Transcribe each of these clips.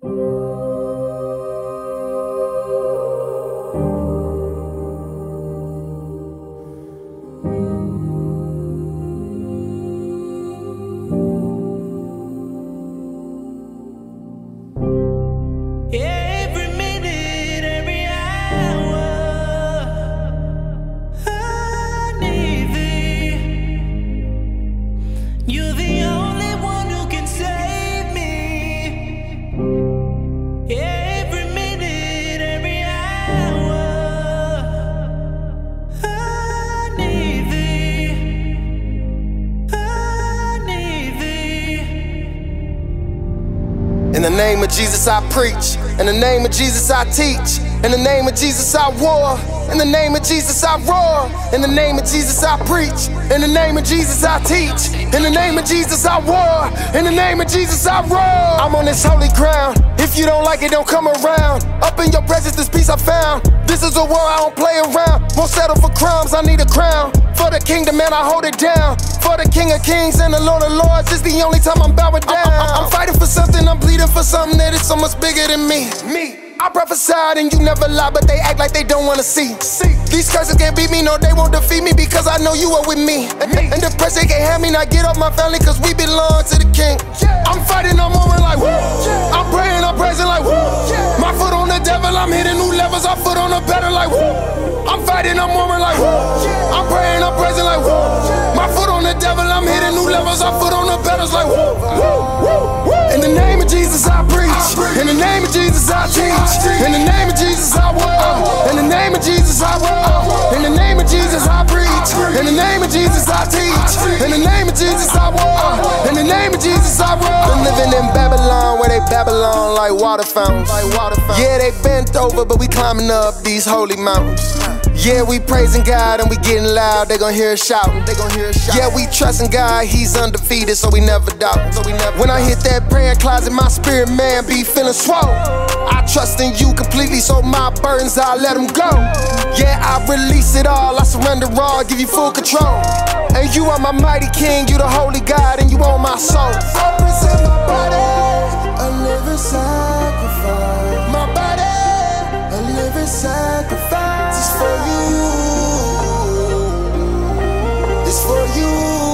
Every minute, every hour, I need thee. You're the only one who can save me. Every minute, every hour, I need thee. I need thee. In the name of Jesus I preach, in the name of Jesus I teach, in the name of Jesus I war, in the name of Jesus I roar, in the name of Jesus I preach, in the name of Jesus I teach, in the name of Jesus I war, in the name of Jesus I roar. I'm on this holy ground, if you don't like it, don't come around. Up in your presence, this peace I found. This is a war, I don't play around. Won't settle for crumbs, I need a crown. For the kingdom, man, I hold it down. For the King of Kings and the Lord of Lords, it's the only time I'm bowing down. I'm fighting for something, I'm bleeding for something that is so much bigger than me. I prophesied and you never lie, but they act like they don't wanna see. These curses can't beat me, no, they won't defeat me, because I know you are with me. And the press, they can't have me, not get off my family, cause we belong to the King. I'm fighting, I'm moving like woo. I'm praying, I'm praising like woo. My foot on the devil, I'm hitting new levels, I foot on the pedal like woo. I'm fighting, I'm moving like woo. I'm praying, I'm praising like woo. My foot on the devil, I'm hitting new levels, I foot on the pedals like woo. In the name of Jesus I preach, in the name of Jesus I teach, in the name of Jesus I war, in the name of Jesus I war, in the name of Jesus I preach, in the name of Jesus I teach, in the name of Jesus I war, in the name of Jesus I roar. Been living in Babylon where they Babylon like water fountains. Yeah, they bent over, but we climbing up these holy mountains. Yeah, we praising God and we getting loud, they gon' hear us shouting. Yeah, we trusting God, He's undefeated, so we never doubt. When I hit that prayer closet, my spirit man be feeling swole. I trust in you completely, so my burdens, I let them go. Yeah, I release it all, I surrender all, give you full control. And you are my mighty King, you the holy God, and you own my soul. I present my body, a living sacrifice. My body, a living sacrifice. It's for you. It's for you.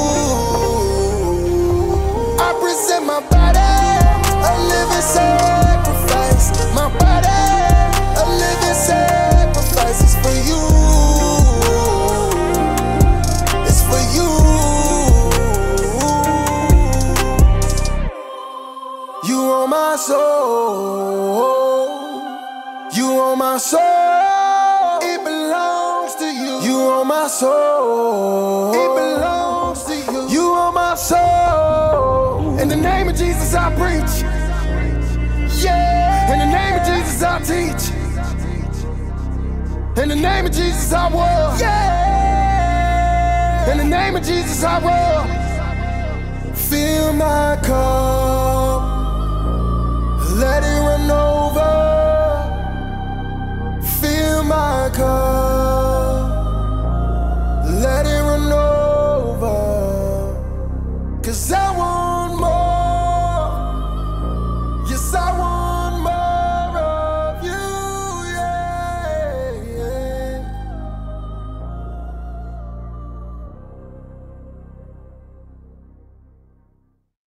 I present my body, a living sacrifice. My body, a living sacrifice. It's for you. It's for you. You own my soul. You own my soul. It belongs to you. You own my soul. It belongs to you. You own my soul. In the name of Jesus I preach. Yeah. In the name of Jesus I teach. In the name of Jesus I war. Yeah. In the name of Jesus I roar. Fill my cup.